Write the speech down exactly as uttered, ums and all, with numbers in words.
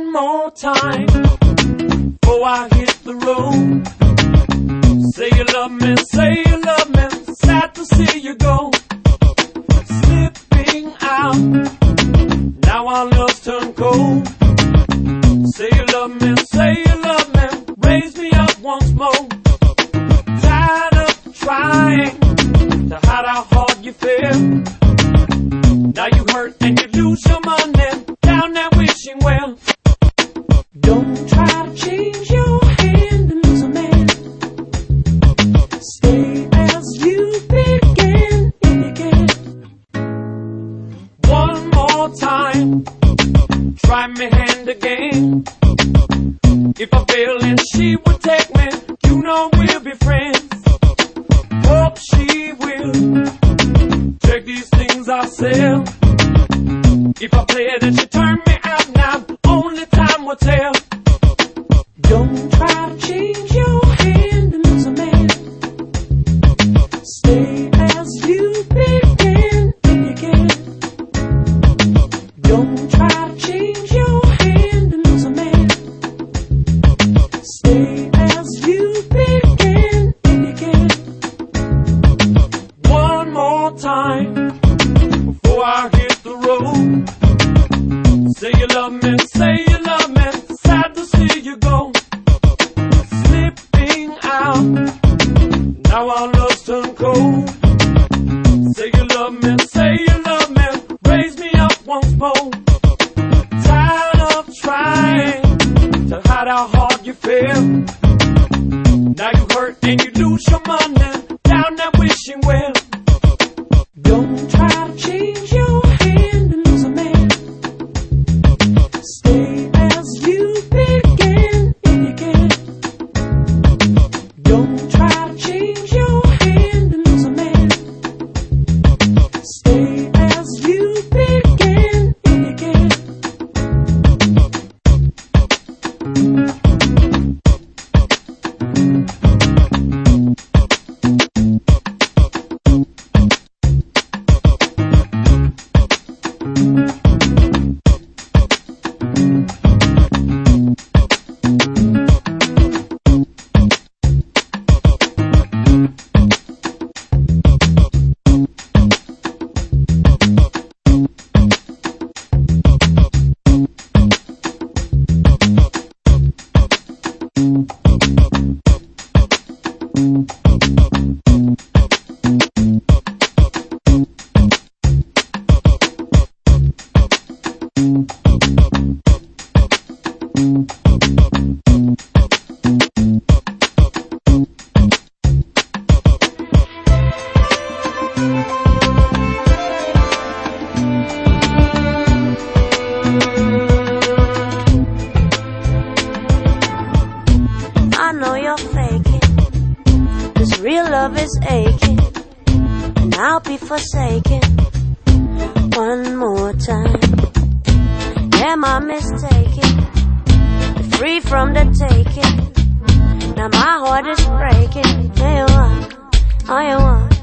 One more time before I hit the road. Say you love me, say you love me. Sad to see you go. Slipping out, now our love's turned cold. Say you love me, say you love me. Raise me up once more. Tired of trying to hide how hard you feel. Now you hurt and you lose your money down that wishing well. Don't try to change your hand and lose a man. Stay as you began if you can. One more time, try me hand again. If I fail and she would take me, you know we'll be friends. Hope she will take these things I sell. If I play it and she turn me out now, only time will tell. Don't try to change your hand and lose a man. Stay as you began if you can. Don't try to change your hand and lose a man. Stay as you began if you can. One more time before I hit the road. Say you love me, say you love me. Sad to see you go. Slipping out, now our love's turned cold. Say you love me, say you love me. Raise me up once more. Tired of trying to hide how hard you feel. Now you hurt and you lose your money down that wishing well. Don't try to change your hand and lose a man. Stay as you began if you can. Don't try to change your hand and lose a man. Stay as you began if you can. I know you're faking, this real love is aching, and I'll be forsaken one more time. Am I mistaken? Free from the taking, now my heart is breaking. Hey, what? Oh, you want?